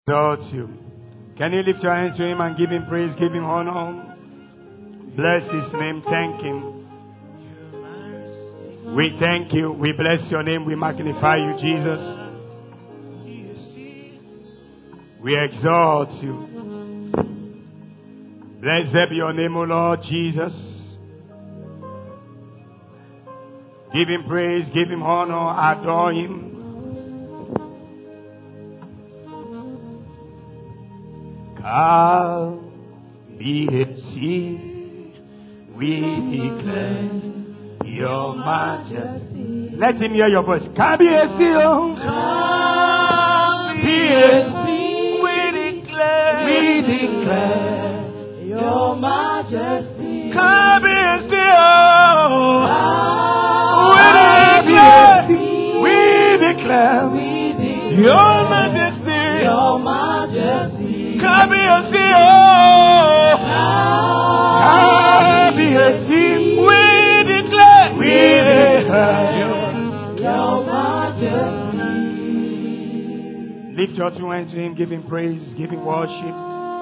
exalt you. Can you lift your hands to him and give him praise, give him honor? Bless his name, thank him. We thank you, we bless your name, we magnify you, Jesus. We exalt you. Blessed be your name, O Lord Jesus. Give him praise, give him honor, adore him. Come, be seen, we declare your majesty. Let him hear your voice. Come, be seen, come, be seen, we declare your majesty. Come, be seen, we declare your majesty. Your majesty. Come be seen, we declare your majesty. Lift your two hands to him, give him praise, give him worship.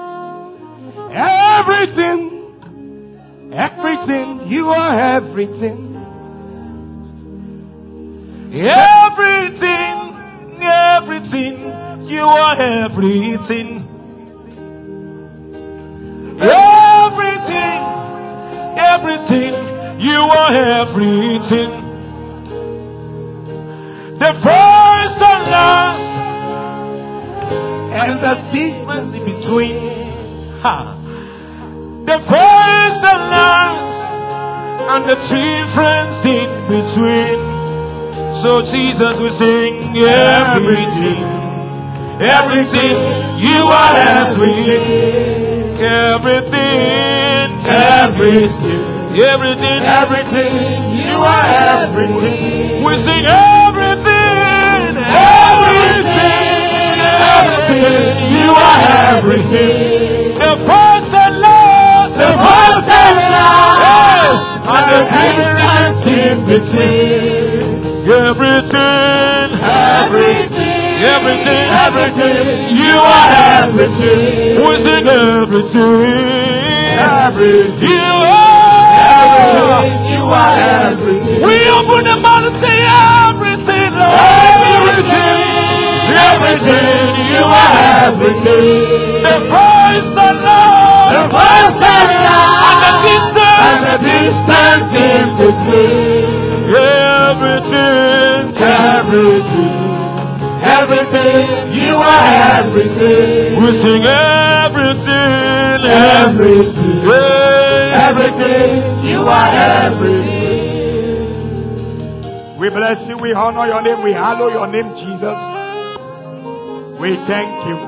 Everything, you are everything. Everything, you are everything. Everything, you are everything. The first and last, and the sequence in between. The first and last, and the difference in between. So Jesus will sing everything, you are everything, everything, you are everything. We sing everything, you are everything. The first and last, and the difference in between. Everything, you are everything. We sing everything, you are everything. We open the mouth and say everything, Lord. Everything, you are everything. The first and last, and the distance in between. Everything, you are everything. We sing everything, you are everything. We bless you, we honor your name, we hallow your name, Jesus. We thank you.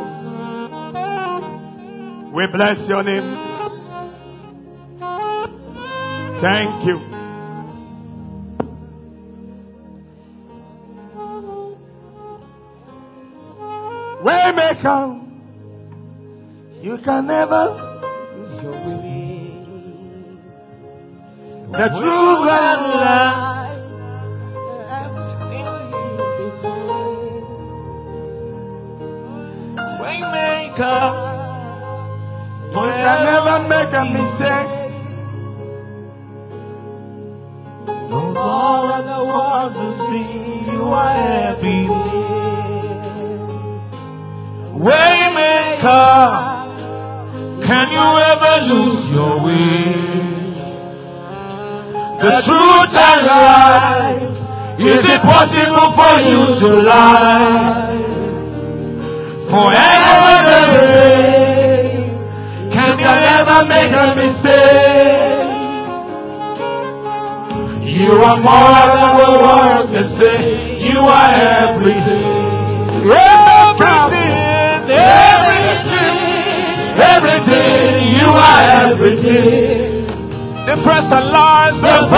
We bless your name. Thank you. Waymaker, you can never lose your way. The truth and life, Waymaker, you can never make a mistake. Don't all of the world to see you are everything. Waymaker, can you ever lose your way? The truth and life, is it possible for you to lie? Forever the way, can you ever make a mistake? You are more than the world can say. You are everything. Everything, you are everything. The present lies,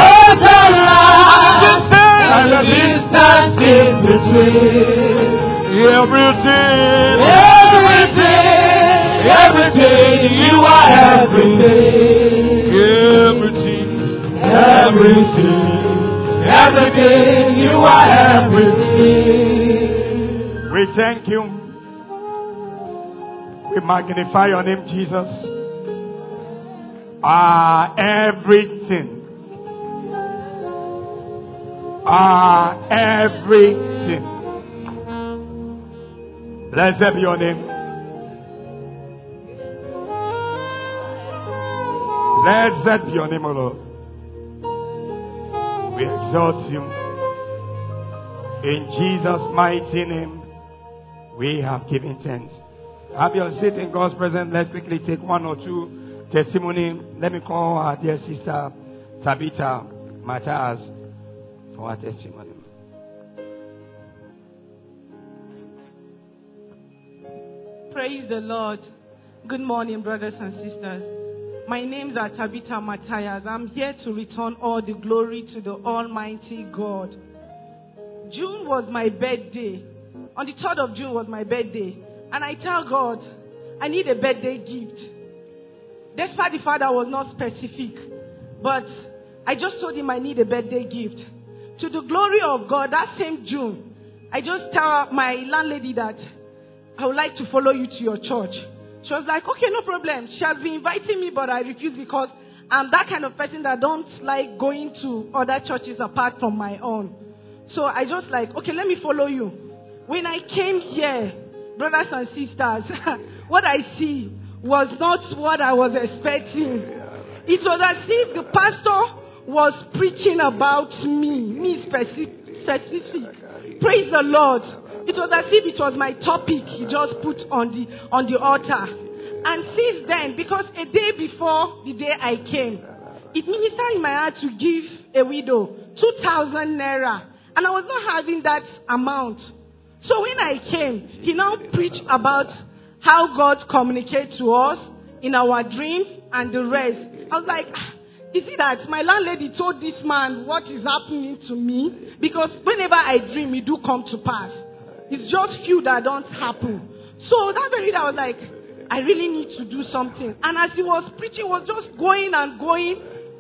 and the distance in between. Everything, you are everything. Everything, you are everything. We thank you. We magnify your name, Jesus. Everything. Everything. Blessed be your name. Blessed be your name, O Lord. We exalt you. In Jesus' mighty name, we have given thanks. Have your seat in God's presence. Let's quickly take one or two testimony. Let me call our dear sister Tabitha Matthias for her testimony. Praise the Lord. Good morning, brothers and sisters. My name is Tabitha Matthias. I'm here to return all the glory to the Almighty God. June was my birthday. On the 3rd of June was my birthday. And I tell God, I need a birthday gift. Despite the fact I was not specific. But I just told him I need a birthday gift. To the glory of God, that same June, I just tell my landlady that I would like to follow you to your church. She was like, okay, no problem. She has been inviting me, but I refuse because I'm that kind of person that don't like going to other churches apart from my own. So I just like, okay, let me follow you. When I came here, brothers and sisters, what I see was not what I was expecting. It was as if the pastor was preaching about me specific. Praise the Lord. It was as if it was my topic he just put on the altar. And since then, because a day before the day I came, it ministered in my heart to give a widow 2,000 naira. And I was not having that amount. So when I came, he now preached about how God communicates to us in our dreams and the rest. I was like, is it that my landlady told this man what is happening to me? Because whenever I dream, it do come to pass. It's just few that don't happen. So that very day I was like, I really need to do something. And as he was preaching, was just going and going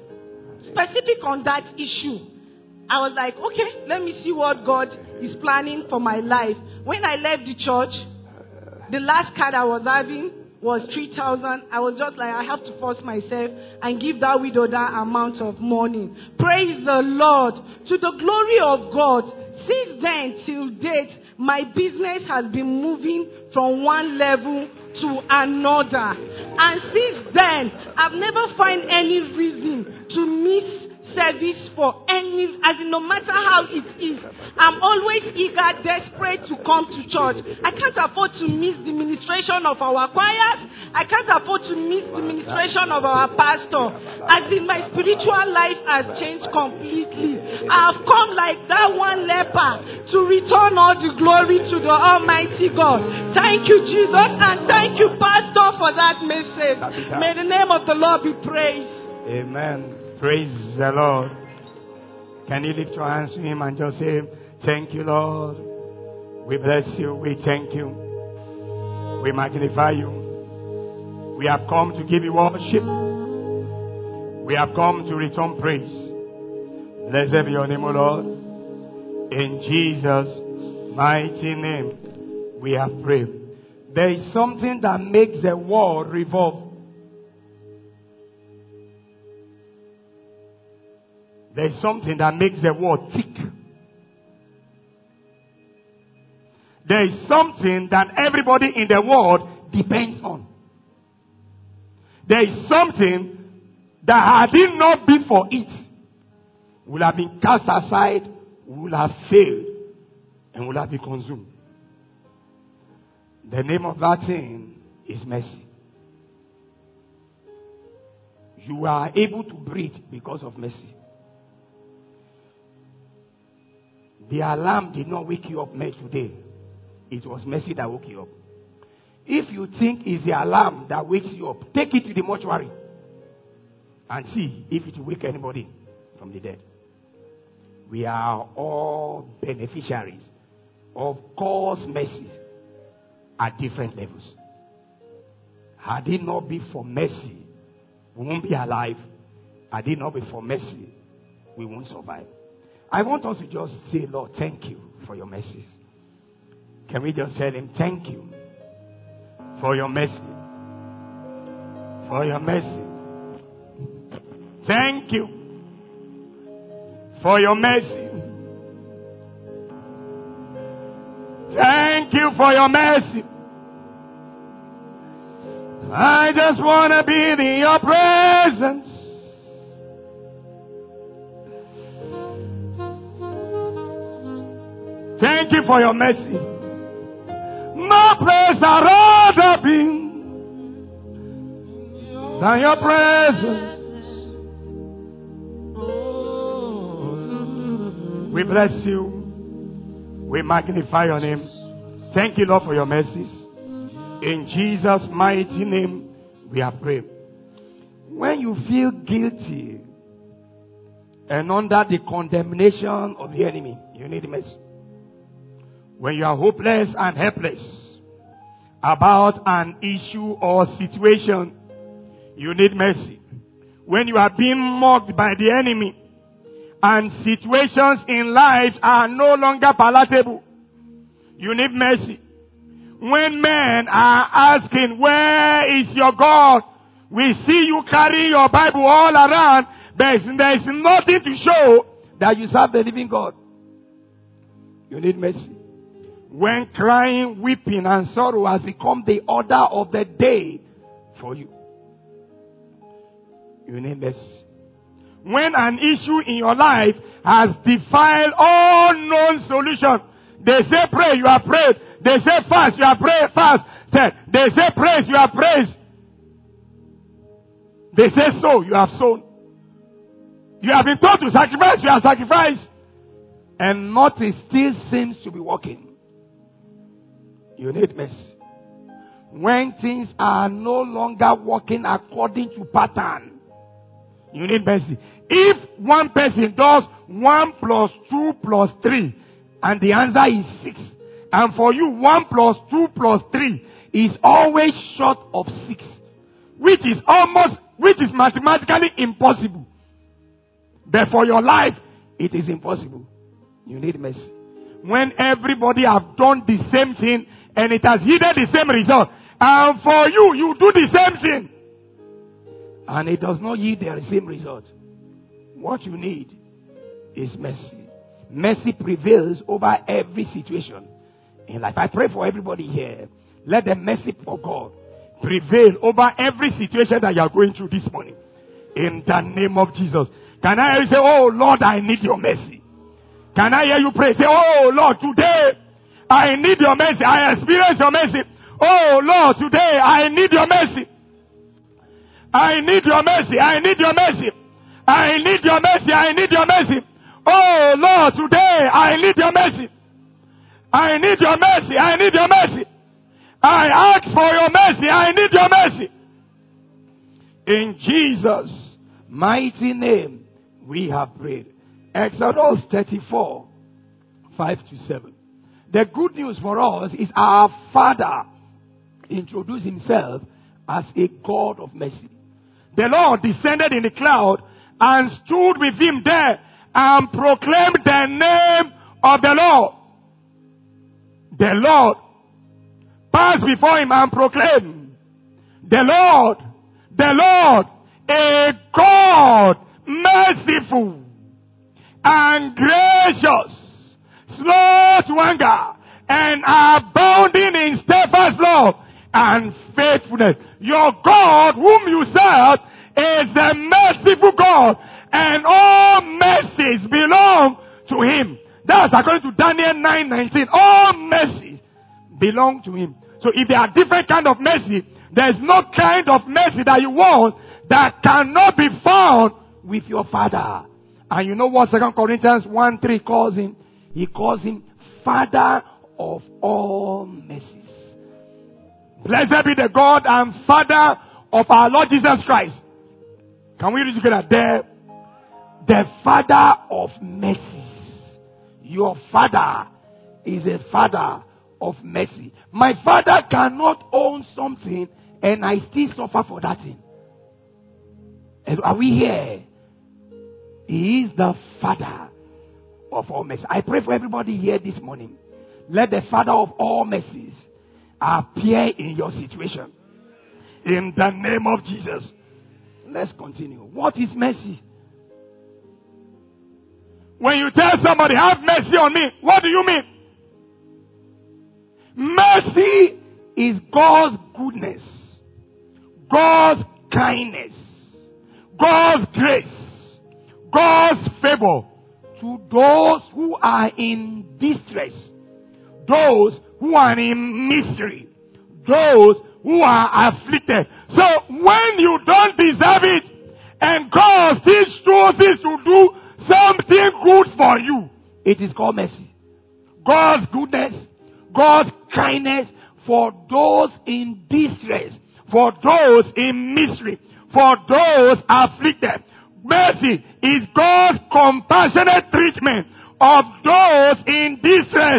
specific on that issue. I was like, okay, let me see what God is planning for my life. When I left the church, the last card I was having was 3,000. I was just like, I have to force myself and give that widow that amount of money. Praise the Lord. To the glory of God. Since then till date, my business has been moving from one level to another. And since then, I've never found any reason to miss service for any, as in no matter how it is. I'm always eager, desperate to come to church. I can't afford to miss the ministration of our choirs. I can't afford to miss the ministration of our pastor. As in my spiritual life has changed completely. I've come like that one leper to return all the glory to the Almighty God. Thank you, Jesus, and thank you, Pastor, for that message. May the name of the Lord be praised. Amen. Praise the Lord. Can you lift your hands to him and just say, thank you, Lord. We bless you. We thank you. We magnify you. We have come to give you worship. We have come to return praise. Blessed be your name, O Lord. In Jesus' mighty name, we have prayed. There is something that makes the world revolve. There is something that makes the world tick. There is something that everybody in the world depends on. There is something that had it not been for it, would have been cast aside, would have failed, and would have been consumed. The name of that thing is mercy. You are able to breathe because of mercy. The alarm did not wake you up today. It was mercy that woke you up. If you think it's the alarm that wakes you up, take it to the mortuary and see if it will wake anybody from the dead. We are all beneficiaries of God's mercy at different levels. Had it not been for mercy, we won't be alive. Had it not been for mercy, we won't survive. I want us to just say, Lord, thank you for your mercies. Can we just tell him, thank you for your mercy. For your mercy. Thank you for your mercy. Thank you for your mercy. I just want to be in your presence. Thank you for your mercy. No place I'd rather be than your presence. We bless you. We magnify your name. Thank you, Lord, for your mercies. In Jesus' mighty name, we are praying. When you feel guilty and under the condemnation of the enemy, you need mercy. When you are hopeless and helpless about an issue or situation, you need mercy. When you are being mocked by the enemy and situations in life are no longer palatable, you need mercy. When men are asking, where is your God? We see you carrying your Bible all around, there is nothing to show that you serve the living God. You need mercy. When crying, weeping, and sorrow has become the order of the day for you, you need mercy. When an issue in your life has defied all known solutions, they say pray, you are prayed. They say fast, you are prayed, fast. They say praise, you are praised. They say sow, you have sown. You have been told to sacrifice, you have sacrificed. And nothing still seems to be working. You need mercy. When things are no longer working according to pattern, you need mercy. If one person does 1 plus 2 plus 3, and the answer is 6, and for you 1 plus 2 plus 3 is always short of 6, which is mathematically impossible. But for your life, it is impossible. You need mercy. When everybody have done the same thing and it has yielded the same result, and for you, you do the same thing and it does not yield the same result, what you need is mercy. Mercy prevails over every situation in life. I pray for everybody here. Let the mercy of God prevail over every situation that you are going through this morning. In the name of Jesus. Can I hear you say, oh Lord, I need your mercy? Can I hear you pray? Say, oh Lord, today I need your mercy. I experience your mercy. Oh Lord, today I need your mercy. I need your mercy. I need your mercy. I need your mercy. I need your mercy. Oh Lord, today I need your mercy. I need your mercy. I need your mercy. I ask for your mercy. I need your mercy. In Jesus' mighty name, we have prayed. Exodus 34, 5-7. The good news for us is our Father introduced himself as a God of mercy. The Lord descended in the cloud and stood with him there and proclaimed the name of the Lord. The Lord passed before him and proclaimed, the Lord, a God merciful and gracious, slow to anger, and abounding in steadfast love and faithfulness. Your God, whom you serve, is a merciful God, and all mercies belong to him. That's according to Daniel 9:19. All mercies belong to him. So if there are different kind of mercy, there's no kind of mercy that you want that cannot be found with your Father. And you know what 2 Corinthians 1:3 calls him? He calls him Father of all mercies. Blessed be the God and Father of our Lord Jesus Christ. Can we read together? The Father of mercies. Your Father is a Father of mercy. My Father cannot own something and I still suffer for that thing. Are we here? He is the Father of all mercy. I pray for everybody here this morning. Let the Father of all mercies appear in your situation. In the name of Jesus. Let's continue. What is mercy? When you tell somebody, have mercy on me, what do you mean? Mercy is God's goodness, God's kindness, God's grace, God's favor to those who are in distress, those who are in misery, those who are afflicted. So when you don't deserve it and God still chooses to do something good for you, it is called mercy. God's goodness, God's kindness for those in distress, for those in misery, for those afflicted. Mercy is God's compassionate treatment of those in distress.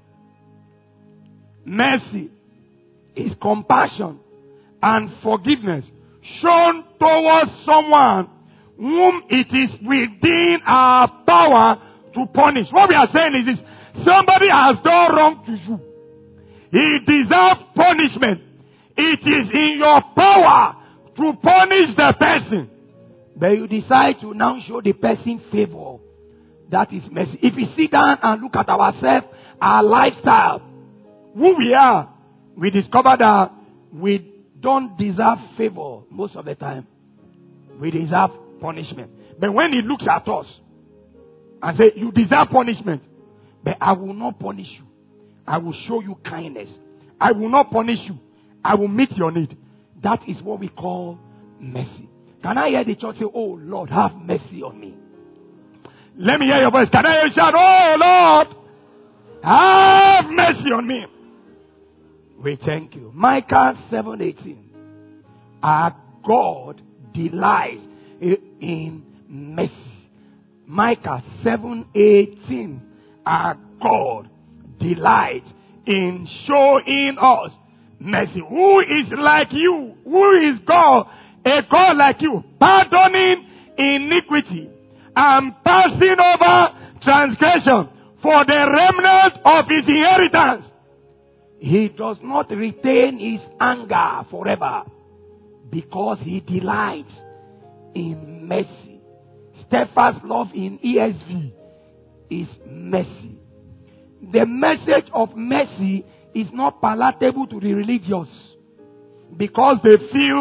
Mercy is compassion and forgiveness shown towards someone whom it is within our power to punish. What we are saying is this: somebody has done wrong to you. He deserves punishment. It is in your power to punish the person. But you decide to now show the person favor. That is mercy. If we sit down and look at ourselves, our lifestyle, who we are, we discover that we don't deserve favor most of the time. We deserve punishment. But when he looks at us and says, you deserve punishment, but I will not punish you. I will show you kindness. I will not punish you. I will meet your need. That is what we call mercy. Can I hear the church say, oh Lord, have mercy on me? Let me hear your voice. Can I hear you shout, oh Lord, have mercy on me? We thank you. Micah 7:18. Our God delights in mercy. Micah 7:18. Our God delights in showing us mercy. Who is like you? Who is God? A God like you, pardoning iniquity and passing over transgression for the remnant of his inheritance. He does not retain his anger forever because he delights in mercy. Steadfast love in ESV is mercy. The message of mercy is not palatable to the religious because they feel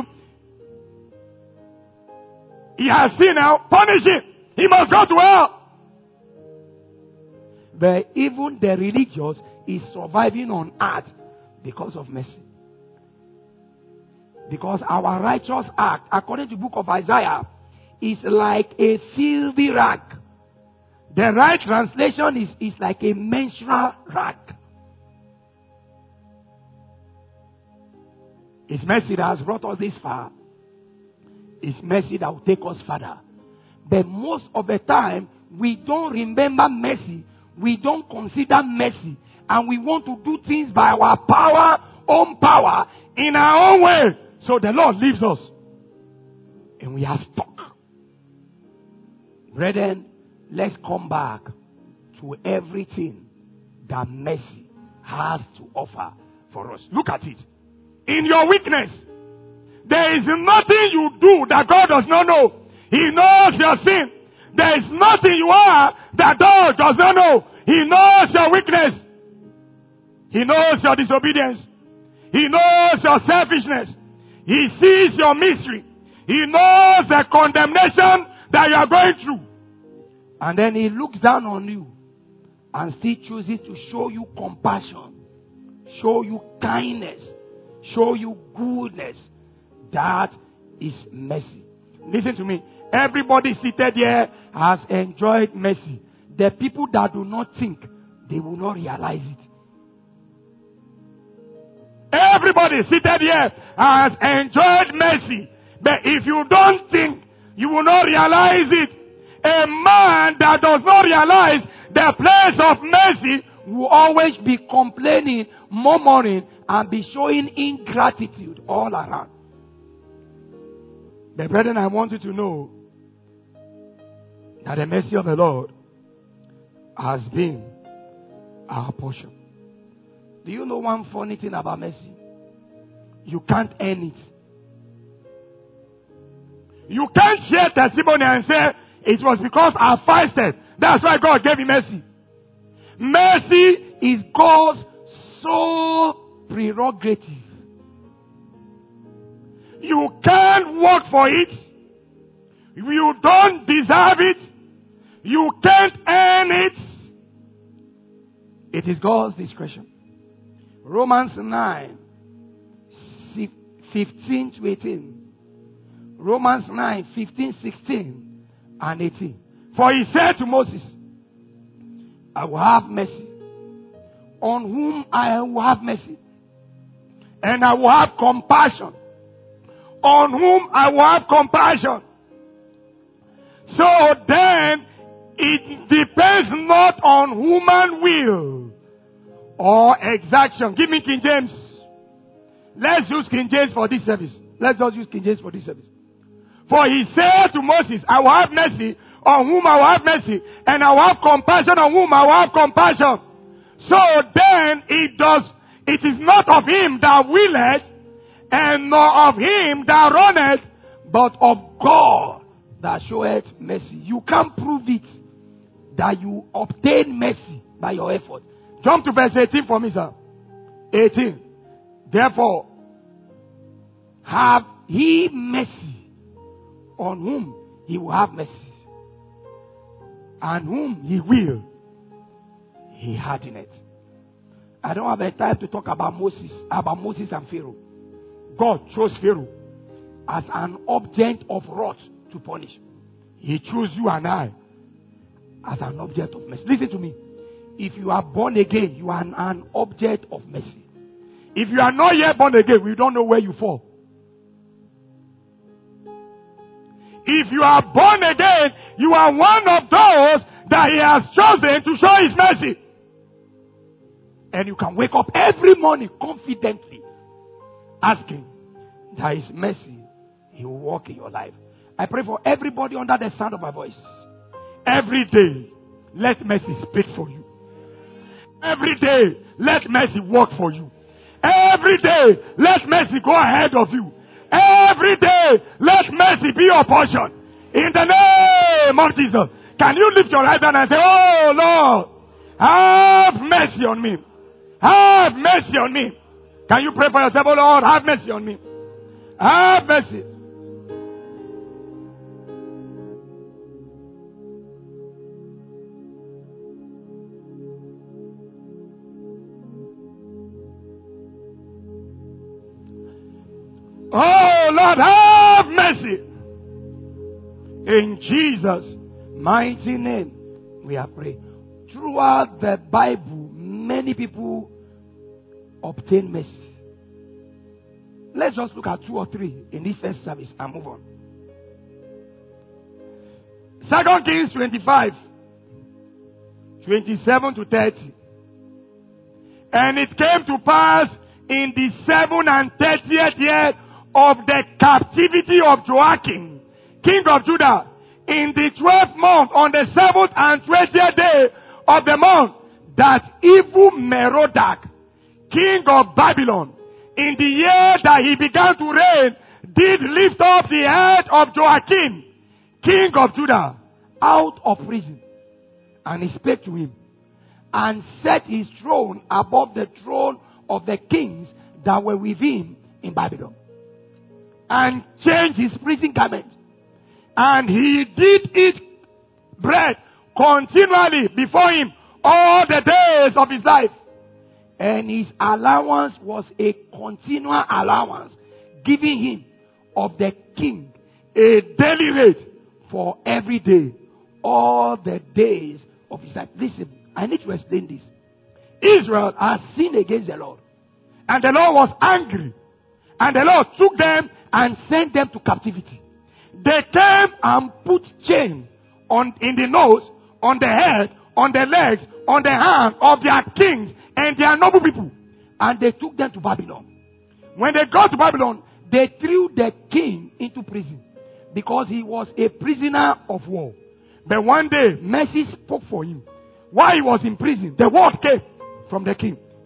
he has sinned now, punish him. He must go to hell. But even the religious is surviving on earth because of mercy. Because our righteous act, according to the book of Isaiah, is like a filthy rag. The right translation is like a menstrual rag. It's mercy that has brought us this far. It's mercy that will take us further. But most of the time, we don't remember mercy. We don't consider mercy. And we want to do things by our own power, in our own way. So the Lord leaves us. And we are stuck. Brethren, let's come back to everything that mercy has to offer for us. Look at it. In your weakness, there is nothing you do that God does not know. He knows your sin. There is nothing you are that God does not know. He knows your weakness. He knows your disobedience. He knows your selfishness. He sees your misery. He knows the condemnation that you are going through. And then he looks down on you and still chooses to show you compassion, show you kindness, show you goodness. That is mercy. Listen to me. Everybody seated here has enjoyed mercy. The people that do not think, they will not realize it. Everybody seated here has enjoyed mercy. But if you don't think, you will not realize it. A man that does not realize the place of mercy will always be complaining, murmuring, and be showing ingratitude all around. But brethren, I want you to know that the mercy of the Lord has been our portion. Do you know one funny thing about mercy? You can't earn it. You can't share testimony and say, it was because I fasted. That's why God gave me mercy. Mercy is God's sole prerogative. You can't work for it. You don't deserve it. You can't earn it. It is God's discretion. Romans 9, 15 to 18. Romans 9, 15, 16, and 18. For he said to Moses, I will have mercy on whom I will have mercy, and I will have compassion on whom I will have compassion. So then, it depends not on human will or exaction. Give me King James. Let's use King James for this service. Let's just use King James for this service. For he said to Moses, I will have mercy on whom I will have mercy, and I will have compassion on whom I will have compassion. So then it is not of him that willeth, and nor of him that runneth, but of God that showeth mercy. You can't prove it that you obtain mercy by your effort. Jump to verse 18 for me, sir. 18. Therefore, have he mercy on whom he will have mercy, and whom he will, he hardeneth. I don't have a time to talk about Moses and Pharaoh. God chose Pharaoh as an object of wrath to punish. He chose you and I as an object of mercy. Listen to me. If you are born again, you are an object of mercy. If you are not yet born again, we don't know where you fall. If you are born again, you are one of those that he has chosen to show his mercy. And you can wake up every morning confidently asking that his mercy, he will walk in your life. I pray for everybody under the sound of my voice. Every day, let mercy speak for you. Every day, let mercy work for you. Every day, let mercy go ahead of you. Every day, let mercy be your portion. In the name of Jesus. Can you lift your right hand and say, oh Lord, have mercy on me. Have mercy on me. Can you pray for yourself, oh Lord, have mercy on me. Have mercy. Oh Lord, have mercy. In Jesus' mighty name, we are praying. Throughout the Bible, many people obtain mercy. Let's just look at 2 or 3 in this first service and move on. 2 Kings 25, 27 to 30. And it came to pass in the 7th and 30th year of the captivity of Joachim, king of Judah, in the 12th month, on the 7th and 20th day of the month, that evil Merodach, king of Babylon, in the year that he began to reign, did lift up the head of Joachim, king of Judah, out of prison. And he spake to him, and set his throne above the throne of the kings that were with him in Babylon, and changed his prison garment. And he did eat bread continually before him all the days of his life. And his allowance was a continual allowance given him of the king, a daily rate for every day, all the days of his life. Listen, I need to explain this. Israel has sinned against the Lord, and the Lord was angry, and the Lord took them and sent them to captivity. They came and put chain in the nose, on the head, on the legs, on the hand of their kings and their noble people. And they took them to Babylon. When they got to Babylon, they threw the king into prison because he was a prisoner of war. But one day, mercy spoke for him. While he was in prison, the word came from the king.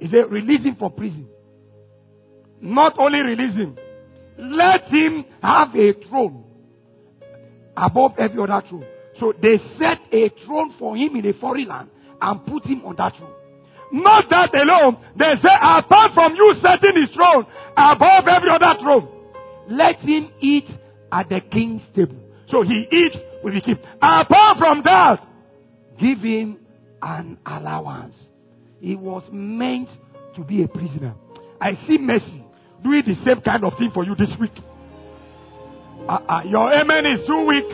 He said, release him from prison. Not only release him, let him have a throne above every other throne. So they set a throne for him in a foreign land and put him on that throne. Not that alone. They say, apart from you setting his throne above every other throne, let him eat at the king's table. So he eats with the king. Apart from that, give him an allowance. He was meant to be a prisoner. I see Mercy doing the same kind of thing for you this week. Your amen is too weak.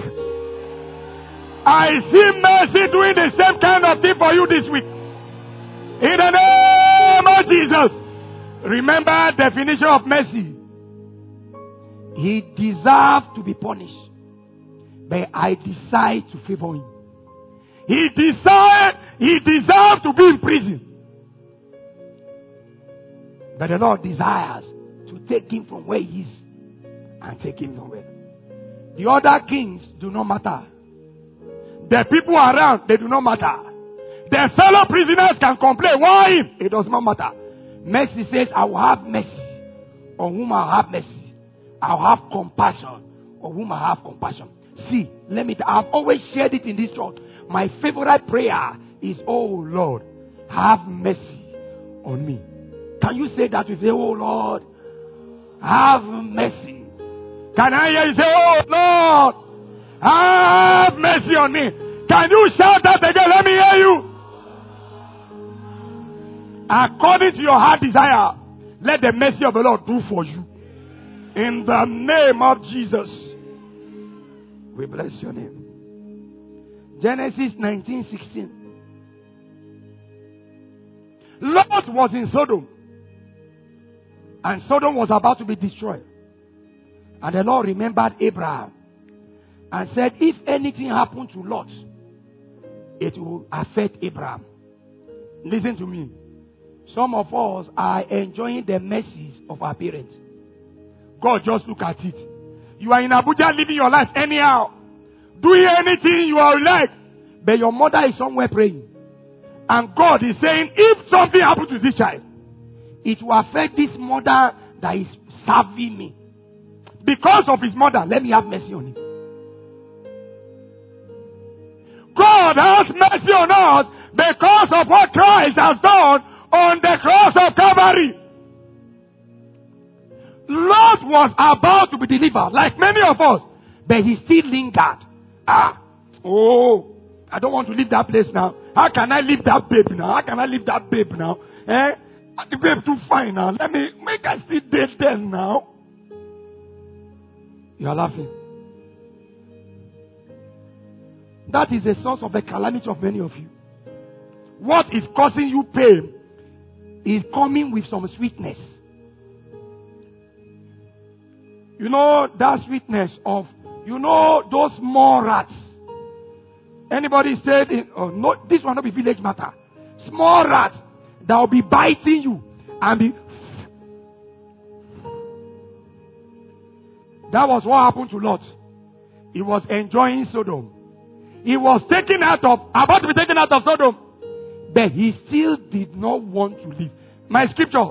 I see Mercy doing the same kind of thing for you this week. In the name of Jesus. Remember definition of mercy. He deserved to be punished, but I decide to favor him. He deserved to be in prison, but the Lord desires to take him from where he is and take him nowhere. The other kings do not matter. The people around, they do not matter. The fellow prisoners can complain. Why? It does not matter. Mercy says, I will have mercy on whom I have mercy. I will have compassion on whom I have compassion. See, I've always shared it in this church. My favorite prayer is, oh Lord, have mercy on me. Can you say that with me? Oh Lord, have mercy. Can I hear you say, oh Lord, have mercy on me? Can you shout that again? Let me hear you. According to your heart desire, let the mercy of the Lord do for you. In the name of Jesus, we bless your name. Genesis 19:16. Lot was in Sodom, and Sodom was about to be destroyed. And the Lord remembered Abraham and said, if anything happened to Lot, it will affect Abraham. Listen to me. Some of us are enjoying the mercies of our parents. God, just look at it. You are in Abuja living your life anyhow, doing anything you are like, but your mother is somewhere praying. And God is saying, if something happens to this child, it will affect this mother that is serving me. Because of his mother, let me have mercy on him. God has mercy on us because of what Christ has done on the cross of Calvary. Lot was about to be delivered, like many of us, but he still lingered. I don't want to leave that place now. How can I leave that babe now? How can I leave that babe now? The babe too fine now. Let me make her still date them now. You are laughing. That is the source of the calamity of many of you. What is causing you pain is coming with some sweetness. You know that sweetness of, those small rats. Anybody said, no, this will not be village matter. Small rats that will be biting you and be. That was what happened to Lot. He was enjoying Sodom. He was about to be taken out of Sodom. But he still did not want to leave. My scripture.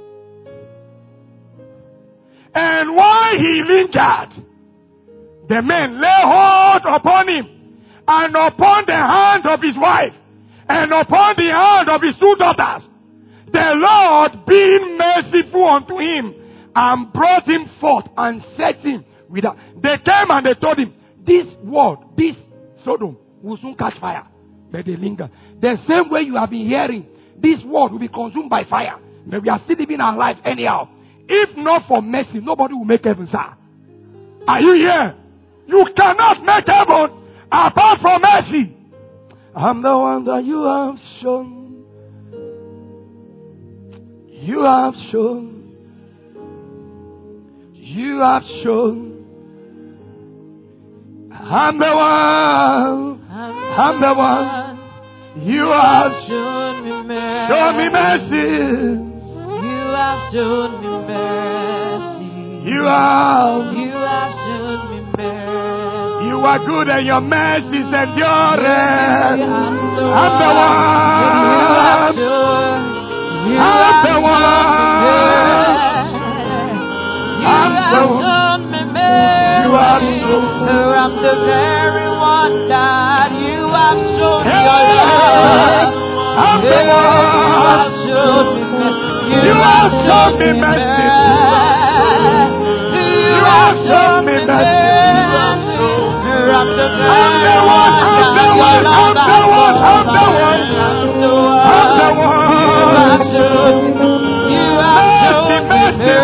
And while he lingered, the men lay hold upon him, and upon the hand of his wife, and upon the hand of his two daughters. The Lord being merciful unto him, and brought him forth, and set him without. They came and they told him, this world, this Sodom, will soon catch fire. But they linger. The same way you have been hearing, this world will be consumed by fire. But we are still living our life anyhow. If not for mercy, nobody will make heaven, sir. Are you here? You cannot make heaven apart from mercy. I'm the one that you have shown. You have shown. You have shown. I'm the one. I'm the one. You have shown me mercy. Show me mercy. You have shown me mercy. You have shown me mercy. You are good and your mercy is enduring. I'm the one. I'm the one. I'm the one. You have shown. I'm the very one that you have shown Hey, your love. I'm the one. You have shown me You have shown me mercy. You have shown me mercy. I'm the one. I'm the one. I'm the one. I'm the one. I'm the one. You have shown me mercy.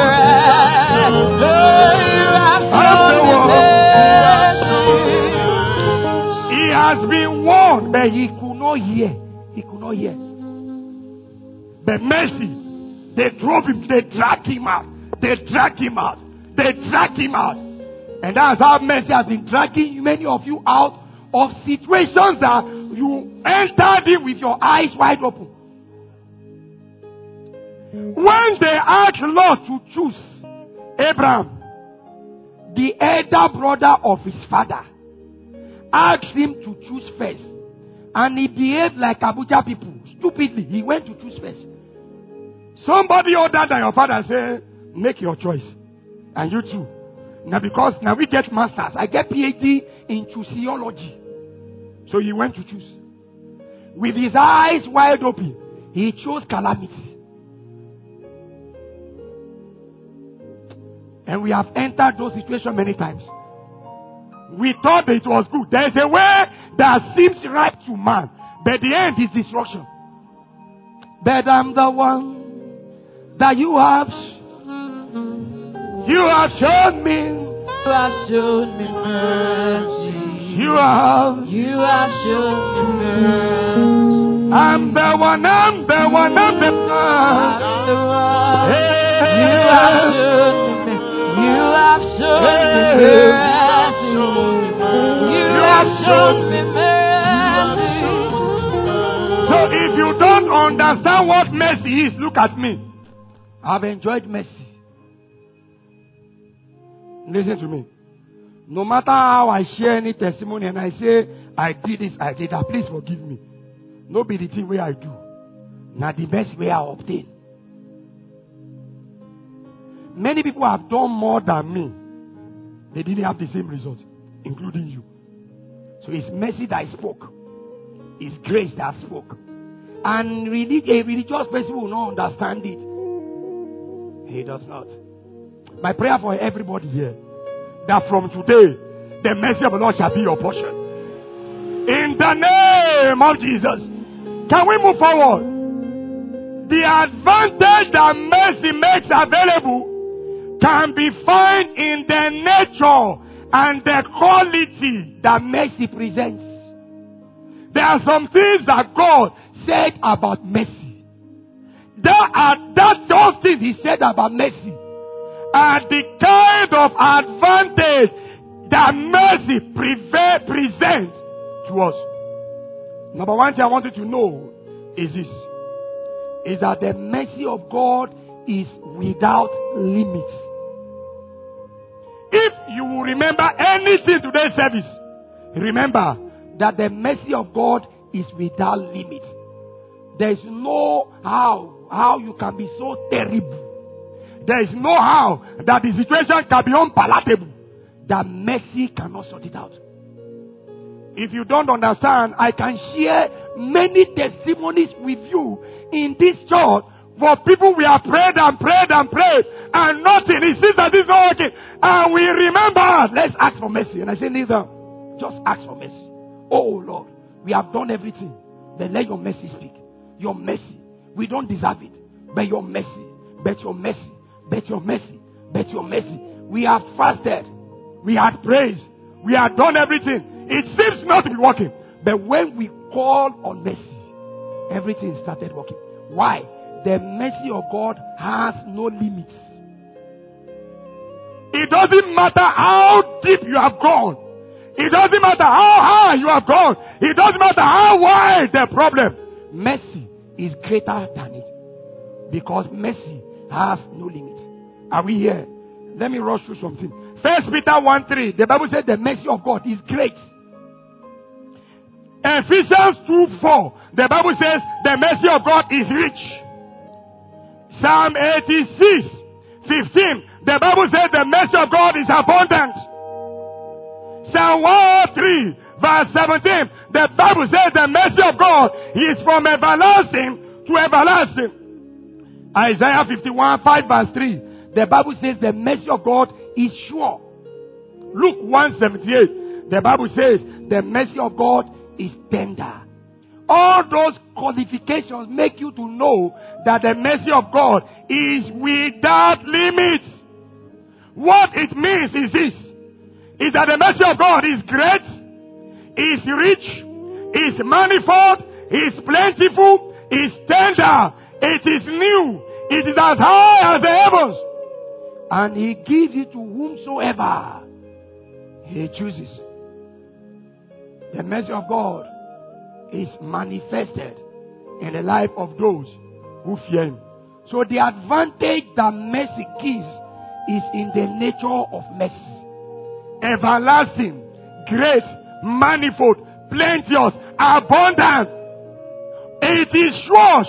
He has been warned, but he could not hear. He could not hear. But mercy, they drove him, they dragged him out. They dragged him out. They dragged him out. And that's how mercy has been dragging many of you out of situations that you entered in with your eyes wide open. When they asked Lot to choose Abraham, the elder brother of his father, asked him to choose first. And he behaved like Abuja people. Stupidly, he went to choose first. Somebody older than your father said, make your choice. And you too. Now because now we get masters. I get PhD in sociology. So he went to choose. With his eyes wide open, he chose calamity. And we have entered those situations many times. We thought that it was good. There is a way that seems right to man, but the end is destruction. But I'm the one that you have shown me. You have shown me mercy. You have shown me mercy. I'm the one. I'm the one. I'm the one. Hey. You have shown me mercy. You have shown me mercy. You have shown me mercy. So if you don't understand what mercy is, look at me. I've enjoyed mercy. Listen to me. No matter how I share any testimony and I say, I did this, I did that, please forgive me. No be the thing way I do. Now the best way I obtain. Many people have done more than me. They didn't have the same result, including you. So it's mercy that spoke. It's grace that spoke. And really, a religious person will not understand it. He does not. My prayer for everybody here, that from today, the mercy of the Lord shall be your portion. In the name of Jesus. Can we move forward? The advantage that mercy makes available can be found in the nature and the quality that mercy presents. There are some things that God said about mercy. Those things He said about mercy are the kind of advantage that mercy presents to us. Number one thing I want you to know is this. Is that the mercy of God is without limits. If you will remember anything today's service, remember that the mercy of God is without limit. There is no how you can be so terrible. There is no how that the situation can be unpalatable. That mercy cannot sort it out. If you don't understand, I can share many testimonies with you in this church for people we have prayed and prayed and prayed and nothing. It seems that it's not working. And we remember, let's ask for mercy. And I say, neither. Just ask for mercy. Oh Lord, we have done everything. Then let your mercy speak. Your mercy. We don't deserve it. But your mercy. But your mercy. But your mercy. But your mercy. We have fasted. We had praised. We had done everything. It seems not to be working. But when we call on mercy, everything started working. Why? The mercy of God has no limits. It doesn't matter how deep you have gone. It doesn't matter how high you have gone. It doesn't matter how wide the problem. Mercy is greater than it. Because mercy has no limit. Are we here? Let me rush through something. 1 Peter 1:3. The Bible says the mercy of God is great. Ephesians 2:4. The Bible says the mercy of God is rich. Psalm 86, 15. The Bible says the mercy of God is abundant. Psalm 103, verse 17. The Bible says the mercy of God is from everlasting to everlasting. Isaiah 51, 5 verse 3. The Bible says the mercy of God is sure. Luke 1:78. The Bible says the mercy of God is tender. All those qualifications make you to know that the mercy of God is without limits. What it means is this, is that the mercy of God is great, is rich, is manifold, is plentiful, is tender, it is new, it is as high as the heavens. And He gives it to whomsoever He chooses. The mercy of God is manifested in the life of those who fear Him. So the advantage that mercy gives is in the nature of mercy. Everlasting, great, manifold, plenteous, abundant. It is sure.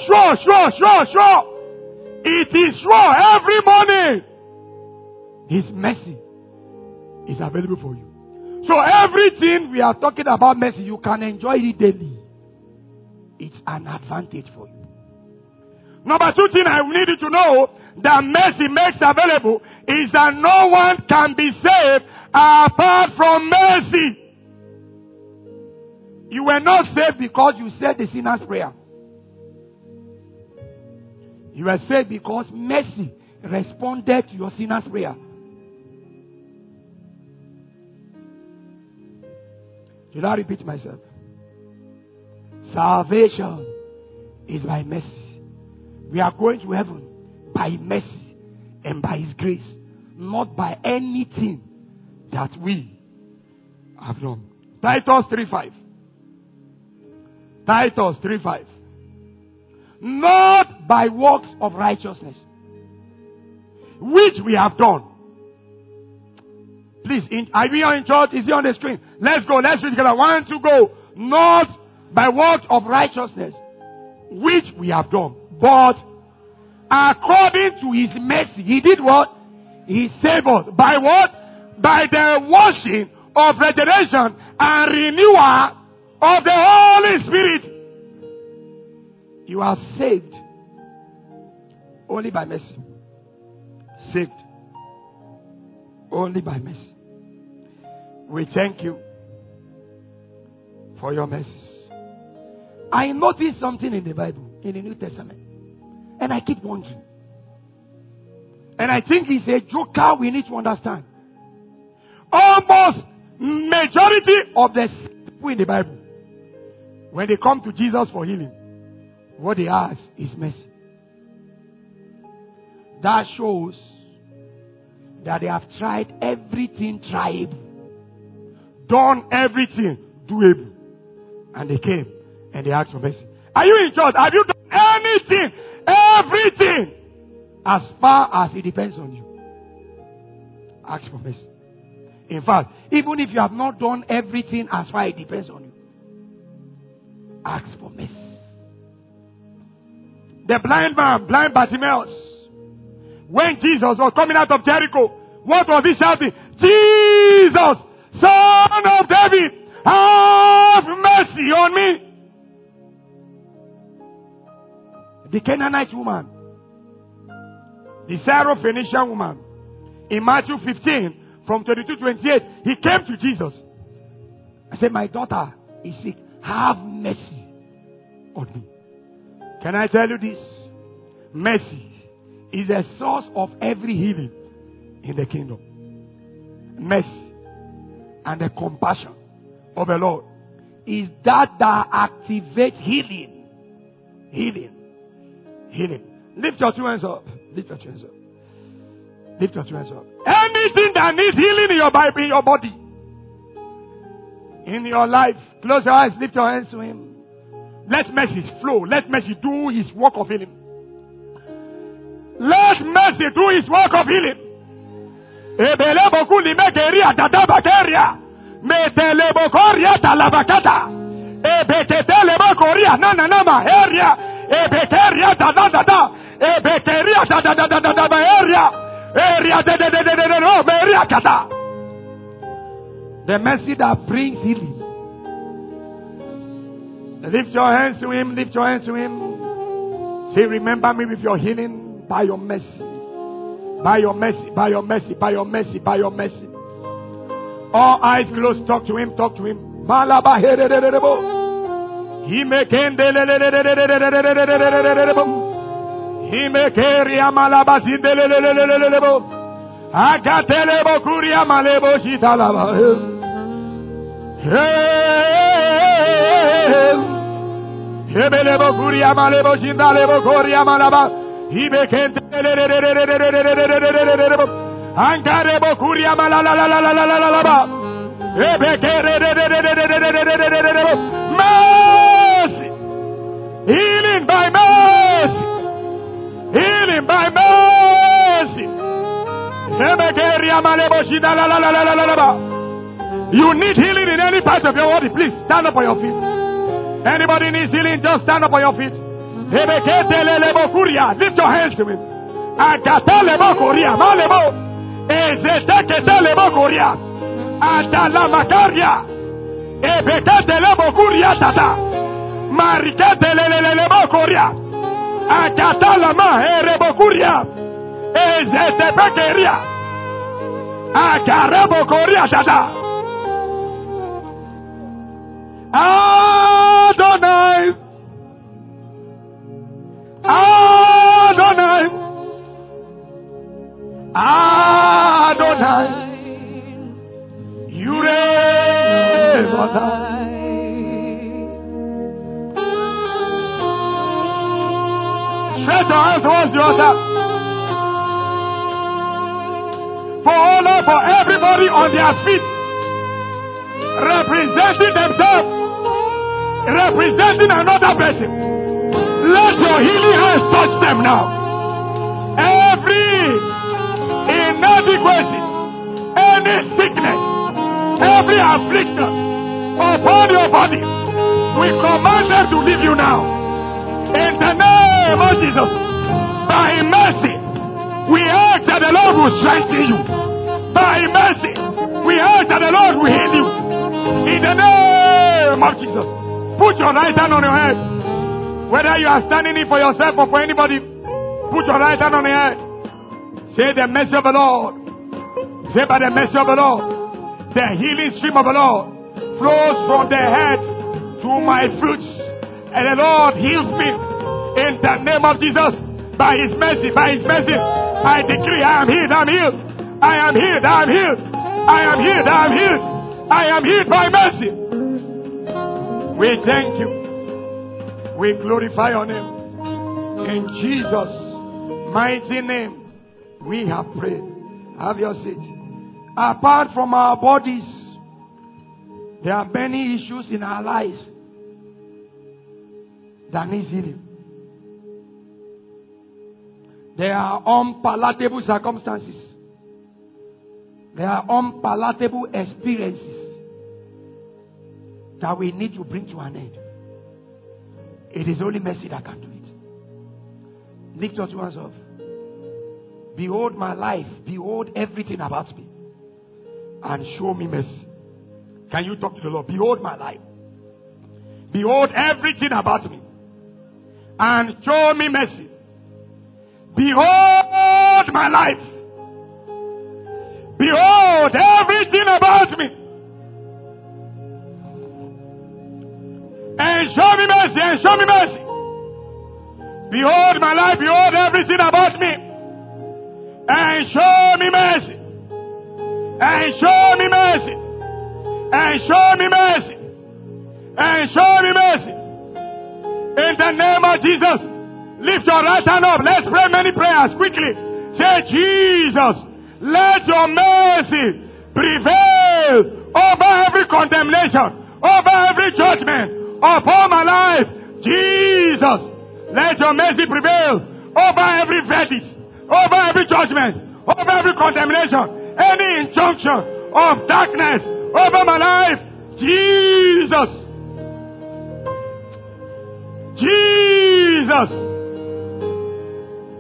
It is sure every morning. His mercy is available for you. So everything we are talking about mercy, you can enjoy it daily. It's an advantage for you. Number 2 thing I need you to know that mercy makes available is that no one can be saved apart from mercy. You were not saved because you said the sinner's prayer. You were saved because mercy responded to your sinner's prayer. Should I repeat myself? Salvation is by mercy. We are going to heaven by mercy and by His grace, not by anything that we have done. Titus 3:5. Titus 3:5. Not by works of righteousness, which we have done. Please, are we in church? Is it on the screen? Let's go. Let's read together. 1, 2, go. Not by works of righteousness, which we have done, but according to His mercy. He did what? He saved us. By what? By the washing of regeneration and renewal of the Holy Spirit. You are saved only by mercy. Saved only by mercy. We thank you for your mercy. I noticed something in the Bible, in the New Testament, and I keep wondering. And I think it's a joker we need to understand. Almost majority of the people in the Bible, when they come to Jesus for healing, what they ask is mercy. That shows that they have tried everything triable, done everything doable, and they came and they asked for mercy. Are you in church? Have you done anything, everything, as far as it depends on you? Ask for mercy. In fact, even if you have not done everything as far as it depends on you, ask for mercy. The blind man, blind Bartimaeus, when Jesus was coming out of Jericho, what was he shouting? Jesus, Son of David, have mercy on me. The Canaanite woman, the Syrophoenician woman, in Matthew 15, from 22 to 28, he came to Jesus. I said, my daughter is sick. Have mercy on me. Can I tell you this? Mercy is the source of every healing in the kingdom. Mercy and the compassion of the Lord is that activates healing. Healing. Healing. Lift your two hands up. Lift your two hands up. Lift your two hands up. Anything that needs healing in your Bible, in your body, in your life, close your eyes, lift your hands to Him. Let mercy flow. Let mercy do His work of healing. Let mercy do His work of healing. Ebekeria da area. Area area kata. The mercy that brings healing. Lift your hands to him, lift your hands to him. Say, remember me with your healing by your mercy. By your mercy, by your mercy, by your mercy, by your mercy. All eyes closed, talk to him, talk to him. Malaba herererebo. He mekeria malaba zindelelelelelebo. Agatelebo kuria malebo shitalaba. Hebelebo kuria malebo shindalebo koria malaba. He mekente Angarebo kuria malala. Mercy. Healing by mercy. Healing by mercy. You need healing in any part of your body. Please stand up on your feet. Anybody needs healing, just stand up on your feet. Lift your hands to him. Agatalebo koria malebo. Ezeteketelebo koria. Atalamakaria. Ebeketelebo kuria tata. Mariketelelelebo koria. Akatalama erebo kuria. Ezetepekeria. Akarebo koria tata. Adonai. Adonai. Adonai. You reign. Stretch your hands towards yourself. For everybody on their feet, representing themselves, representing another person. Let your healing hands touch them now. Every inadequacy, any sickness, every affliction upon your body, we command them to leave you now. In the name of Jesus, by mercy, we ask that the Lord will strengthen you. By mercy, we ask that the Lord will heal you. In the name of Jesus, put your right hand on your head. Whether you are standing in for yourself or for anybody, put your right hand on your head. Say the mercy of the Lord. Say by the mercy of the Lord, the healing stream of the Lord flows from the head to my fruits. And the Lord heals me in the name of Jesus. By his mercy, I decree I am healed, I am healed. I am healed, I am healed. I am healed, I am healed. I am healed by mercy. We thank you. We glorify your name. In Jesus' mighty name, we have prayed. Have your seat. Apart from our bodies, there are many issues in our lives that need healing. There are unpalatable circumstances. There are unpalatable experiences that we need to bring to an end. It is only mercy that can do it. Lift your two hands up. Behold my life. Behold everything about me. And show me mercy. Can you talk to the Lord? Behold my life. Behold everything about me. And show me mercy. Behold my life. Behold everything about me. And show me mercy, and show me mercy. Behold my life, behold everything about me. And show me mercy. And show me mercy. And show me mercy. And show me mercy. In the name of Jesus, lift your right hand up. Let's pray many prayers quickly. Say, Jesus, let your mercy prevail over every condemnation, over every judgment upon my life. Jesus, let your mercy prevail over every verdict, over every judgment, over every condemnation, any injunction of darkness over my life. Jesus, Jesus,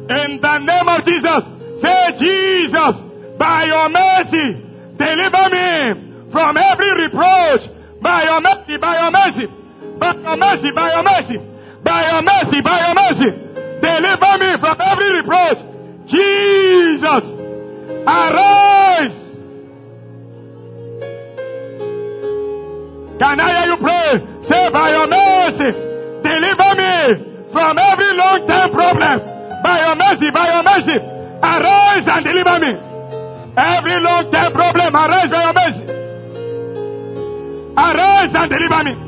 In the name of Jesus. Say, Jesus, by your mercy, deliver me from every reproach. By your mercy, by your mercy, by your mercy, by your mercy, by your mercy, by your mercy. Deliver me from every reproach. Jesus, arise. Can I hear you pray? Say, by your mercy, deliver me from every long-term problem. By your mercy, arise and deliver me. Every long-term problem, arise by your mercy. Arise and deliver me.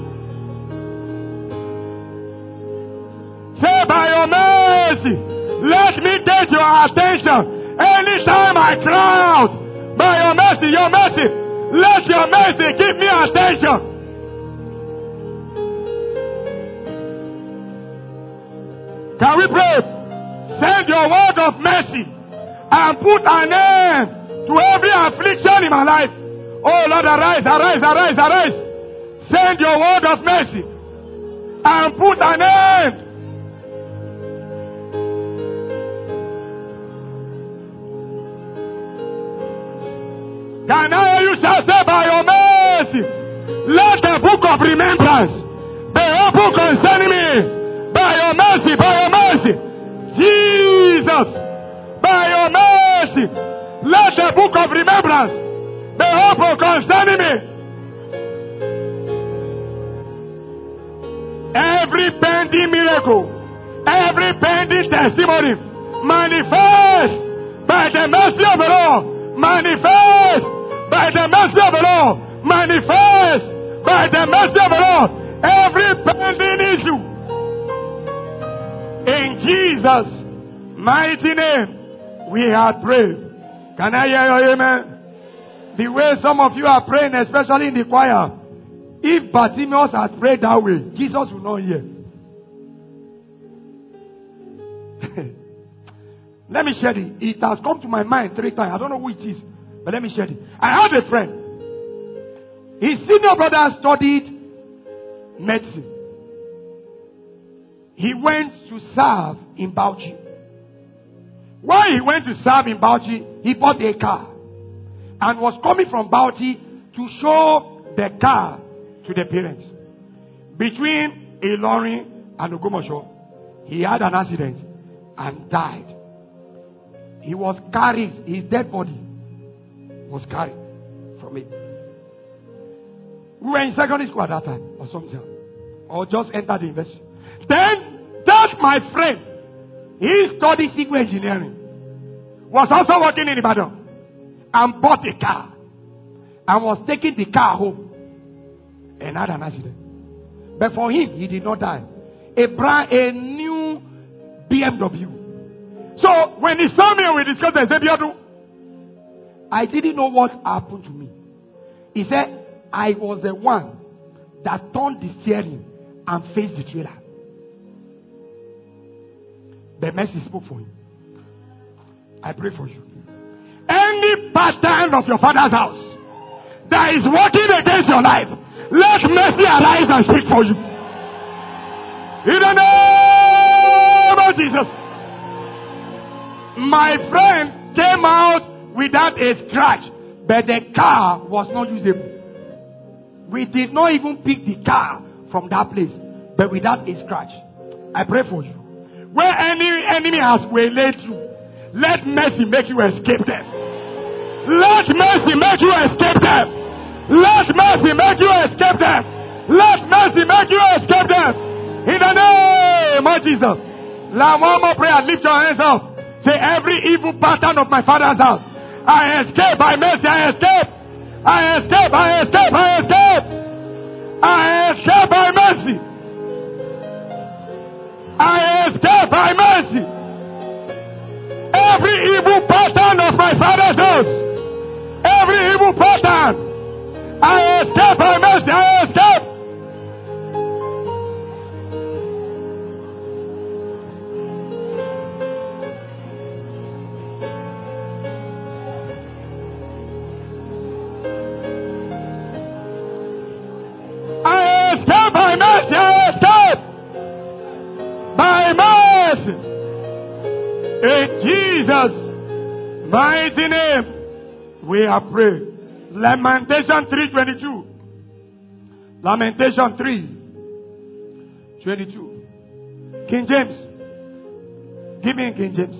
Say, by your mercy, let me get your attention. Anytime I cry out, by your mercy, let your mercy give me attention. Can we pray? Send your word of mercy and put an end to every affliction in my life. Oh Lord, arise, arise, arise, arise. Send your word of mercy and put an end. Can I hear you shall say, by your mercy, let the book of remembrance be open concerning me. By your mercy, Jesus, by your mercy, let the book of remembrance be open concerning me. Every pending miracle, every pending testimony, manifest by the mercy of the Lord. Manifest by the mercy of the Lord. Manifest by the mercy of the Lord. Every pending issue. In Jesus' mighty name, we have prayed. Can I hear your amen? The way some of you are praying, especially in the choir, if Bartimaeus had prayed that way, Jesus will not hear. Let me share it. It has come to my mind 3 times. I don't know who it is, but let me share it. I had a friend. His senior brother studied medicine. He went to serve in Bauchi. While he went to serve in Bauchi, he bought a car and was coming from Bauchi to show the car to the parents. Between Ilorin and Ogomosho, he had an accident and died. He was carried, his dead body was carried from it. We were in secondary school at that time, or something, or just entered the university. Then, that my friend, he studied civil engineering, was also working in Ibadan, and bought a car, and was taking the car home, and had an accident. But for him, he did not die. A new BMW. So, when he saw me and we discussed the Zebiadu, I didn't know what happened to me. He said, I was the one that turned the steering and faced the trailer. The mercy spoke for him. I pray for you. Any pattern of your father's house that is working against your life, let mercy arise and speak for you. In the name of Jesus. My friend came out without a scratch, but the car was not usable. We did not even pick the car from that place, but without a scratch. I pray for you. Where any enemy has waylaid you, let mercy make you escape them. Let mercy make you escape them. Let mercy make you escape them. Let mercy make you escape them. In the name of Jesus. One more prayer. Lift your hands up. Say, every evil pattern of my father's house, I escape by mercy. I escape. I escape. I escape. I escape. I escape by mercy. I escape by mercy. Every evil pattern of my father's house, every evil pattern, I escape by mercy. I escape. I escape by mercy. I escape by mercy. In Jesus' mighty name, we are praying. Lamentation 3:22. Lamentation 3:22. King James. Give me King James.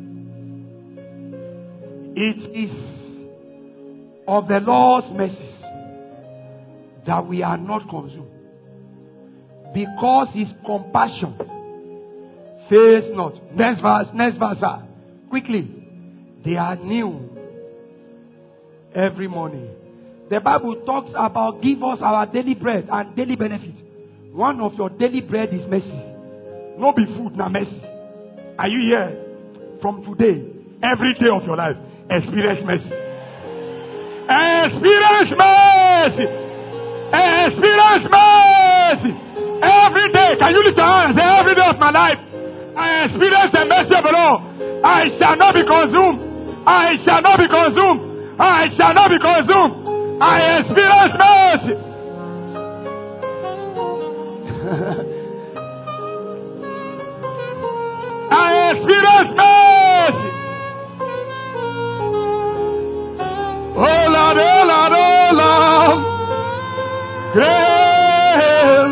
It is of the Lord's mercies that we are not consumed, because his compassion fails not. Next verse, sir. Quickly. They are new every morning. The Bible talks about give us our daily bread and daily benefit. One of your daily bread is mercy. No be food, na mercy. Are you here? From today, every day of your life, experience mercy. Experience mercy. Experience mercy. Every day, can you lift your hands? Every day of my life, I experience the mercy of the Lord. I shall not be consumed. I shall not be consumed. I shall not be consumed. I experience mercy. I experience mercy. Oh Lord, oh Lord, oh Lord. Grace.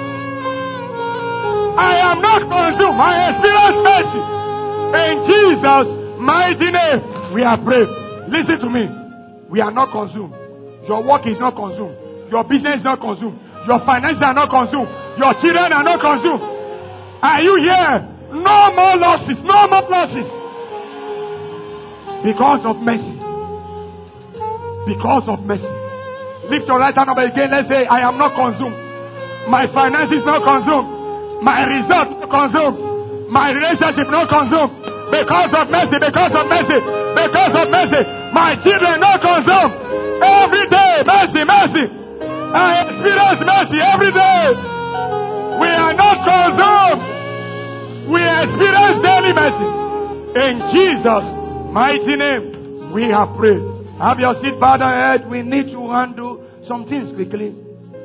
I am not consumed. I experience mercy. In Jesus' mighty name, we are praying. Listen to me. We are not consumed. Your work is not consumed. Your business is not consumed. Your finances are not consumed. Your children are not consumed. Are you here? No more losses. No more losses. Because of mercy. Because of mercy. Lift your right hand up again. Let's say, I am not consumed. My finances not consumed. My result not consumed. My relationship not consumed. Because of mercy. Because of mercy. Because of mercy. My children not consumed. Every day, mercy, mercy. I experience mercy every day. We are not consumed. We experience daily mercy. In Jesus' mighty name, we have prayed. Have your seat bowed head. We need to undo some things quickly.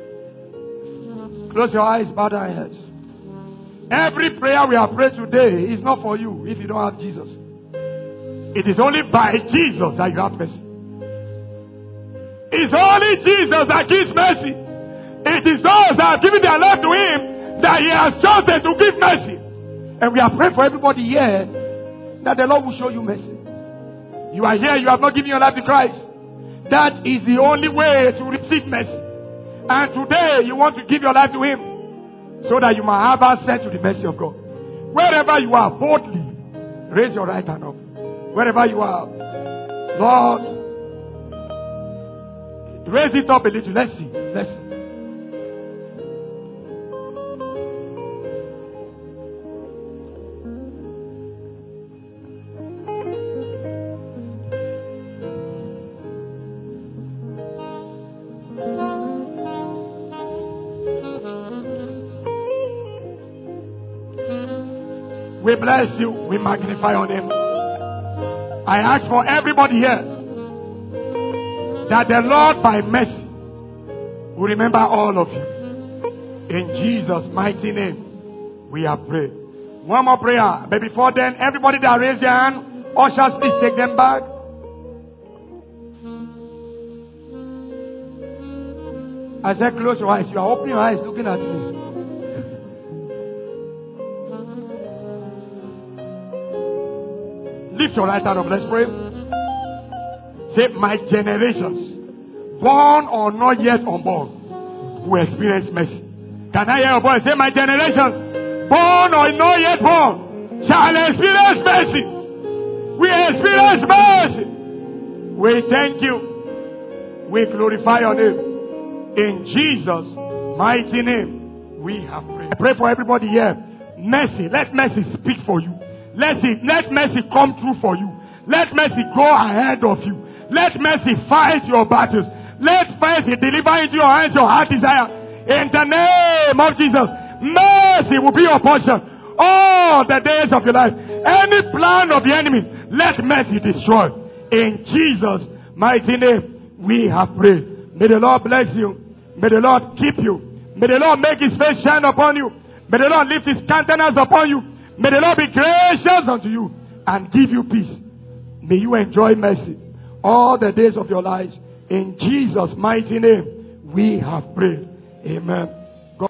Close your eyes, bow down your heads. Every prayer we have prayed today is not for you if you don't have Jesus. It is only by Jesus that you have mercy. It's only Jesus that gives mercy. It is those that have given their life to Him that He has chosen to give mercy. And we are praying for everybody here that the Lord will show you mercy. You are here, you have not given your life to Christ. That is the only way to receive mercy. And today you want to give your life to Him so that you might have access to the mercy of God. Wherever you are, boldly raise your right hand up. Wherever you are, Lord, raise it up a little. Let's see. Let's see. We bless you. We magnify your name. I ask for everybody here that the Lord by mercy will remember all of you. In Jesus' mighty name, we have prayed. One more prayer. But before then, everybody that raised their hand, ushers, please take them back. I said, close your eyes. You are opening your eyes, looking at me. Lift your right hand up. Let's pray. Say, my generations, born or not yet unborn, will experience mercy. Can I hear a voice? Say, my generations, born or not yet born, shall experience mercy. We experience mercy. We thank you. We glorify your name. In Jesus' mighty name, we have prayed. I pray for everybody here. Mercy. Let mercy speak for you. Let mercy come true for you. Let mercy go ahead of you. Let mercy fight your battles. Let mercy deliver into your hands your heart desire. In the name of Jesus, mercy will be your portion all the days of your life. Any plan of the enemy, let mercy destroy. In Jesus' mighty name, we have prayed. May the Lord bless you. May the Lord keep you. May the Lord make His face shine upon you. May the Lord lift His countenance upon you. May the Lord be gracious unto you and give you peace. May you enjoy mercy all the days of your lives. In Jesus' mighty name, we have prayed. Amen.